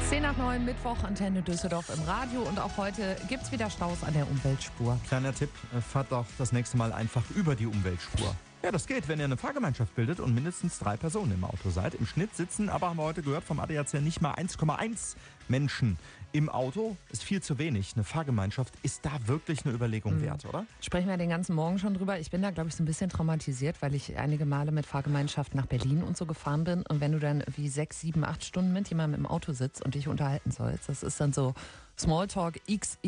10:09 Mittwoch, Antenne Düsseldorf im Radio. Und auch heute gibt es wieder Staus an der Umweltspur. Kleiner Tipp, fahrt doch das nächste Mal einfach über die Umweltspur. Ja, das geht, wenn ihr eine Fahrgemeinschaft bildet und mindestens 3 Personen im Auto seid. Im Schnitt sitzen aber, haben wir heute gehört vom ADAC, nicht mal 1,1 Menschen im Auto. Ist viel zu wenig. Eine Fahrgemeinschaft ist da wirklich eine Überlegung wert, oder? Sprechen wir den ganzen Morgen schon drüber. Ich bin da, glaube ich, so ein bisschen traumatisiert, weil ich einige Male mit Fahrgemeinschaft nach Berlin und so gefahren bin. Und wenn du dann wie 6, 7, 8 Stunden mit jemandem im Auto sitzt und dich unterhalten sollst, das ist dann so Smalltalk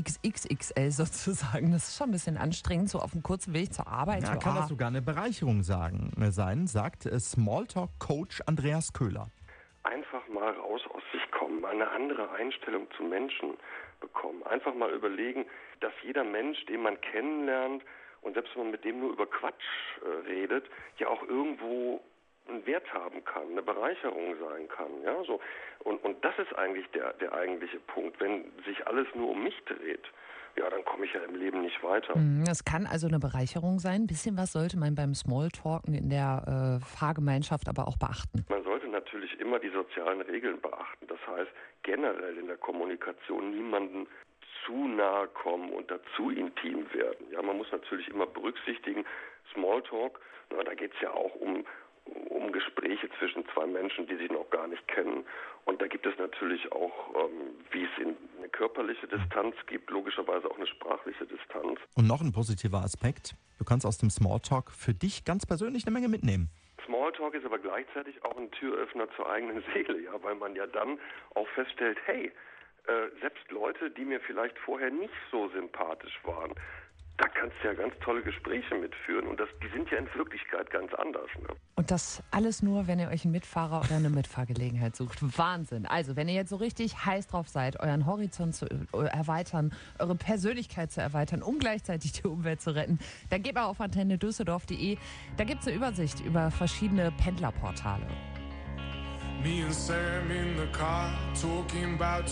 XXXXL sozusagen. Das ist schon ein bisschen anstrengend, so auf dem kurzen Weg zur Arbeit. Ja, kann das sogar eine Bereicherung sein, sagt Smalltalk-Coach Andreas Köhler. Einfach mal raus aus sich kommen, eine andere Einstellung zu Menschen bekommen. Einfach mal überlegen, dass jeder Mensch, den man kennenlernt und selbst wenn man mit dem nur über Quatsch redet, ja auch irgendwo einen Wert haben kann, eine Bereicherung sein kann, ja, so. Und das ist eigentlich der eigentliche Punkt. Wenn sich alles nur um mich dreht, ja, dann komme ich ja im Leben nicht weiter. Das kann also eine Bereicherung sein. Ein bisschen was sollte man beim Smalltalken in der Fahrgemeinschaft aber auch beachten. Man sollte natürlich immer die sozialen Regeln beachten. Das heißt, generell in der Kommunikation niemanden zu nahe kommen und dazu intim werden. Ja, man muss natürlich immer berücksichtigen, Smalltalk, da geht es ja auch um Gespräche zwischen 2 Menschen, die sich noch gar nicht kennen. Und da gibt es natürlich auch, wie es eine körperliche Distanz gibt, logischerweise auch eine sprachliche Distanz. Und noch ein positiver Aspekt, du kannst aus dem Smalltalk für dich ganz persönlich eine Menge mitnehmen. Smalltalk ist aber gleichzeitig auch ein Türöffner zur eigenen Seele, ja, weil man ja dann auch feststellt, hey, selbst Leute, die mir vielleicht vorher nicht so sympathisch waren, da kannst du ja ganz tolle Gespräche mitführen und die sind ja in Wirklichkeit ganz anders. Ne? Und das alles nur, wenn ihr euch einen Mitfahrer oder eine Mitfahrgelegenheit sucht. Wahnsinn. Also, wenn ihr jetzt so richtig heiß drauf seid, euren Horizont zu erweitern, eure Persönlichkeit zu erweitern, um gleichzeitig die Umwelt zu retten, dann geht mal auf antennedüsseldorf.de. Da gibt es eine Übersicht über verschiedene Pendlerportale. Me and Sam in the car talking about